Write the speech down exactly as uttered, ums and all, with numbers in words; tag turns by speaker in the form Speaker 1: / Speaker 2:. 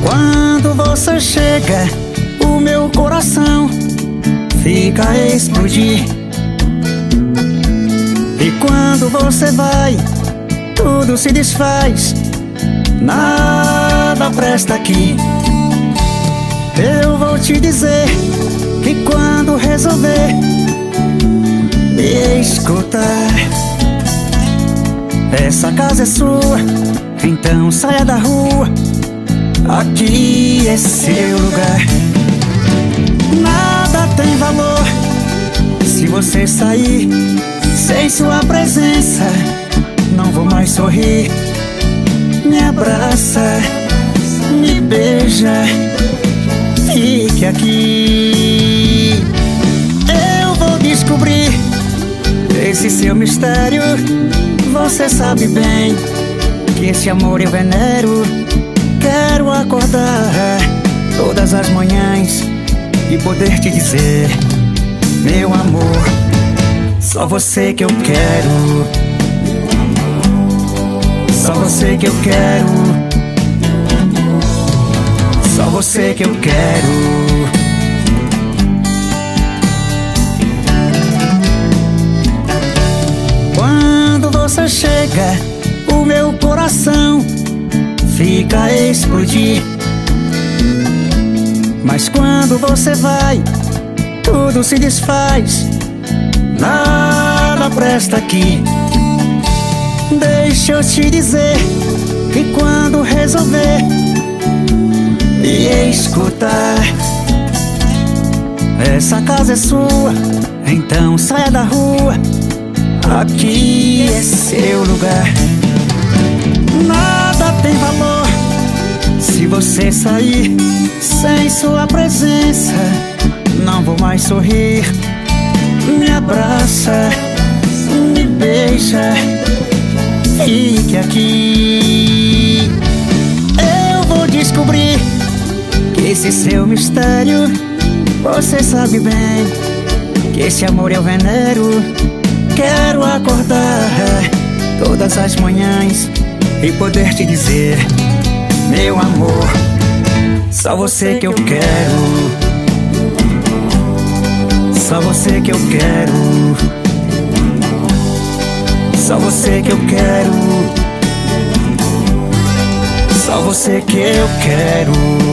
Speaker 1: Quando você chega, o meu coração fica a explodir. E quando você vai, tudo se desfaz, nada presta aqui. Eu vou te dizer que quando resolver me escutar, essa casa é sua, então saia da rua, aqui é seu lugar. Nada tem valor se você sair sem sua presença. Não vou mais sorrir. Me abraça, me beija, fique aqui. Eu vou descobrir esse seu mistério. Você sabe bem que esse amor eu venero. Quero acordar todas as manhãs e poder te dizer: meu amor, só você que eu quero. Só você que eu quero. Só você que eu quero. Quando você chega, o meu coração fica a explodir. Mas quando você vai, tudo se desfaz, nada presta aqui. Deixa eu te dizer que quando resolver me escutar, essa casa é sua, então saia da rua, aqui é seu lugar. Nada tem valor se você sair sem sua presença. Não vou mais sorrir. Me abraça, me beija, fique aqui. Eu vou descobrir que esse seu mistério, você sabe bem que esse amor eu venero. Quero acordar todas as manhãs e poder te dizer: meu amor, só você que eu quero. Só você que eu quero. Só você que eu quero. Só você que eu quero.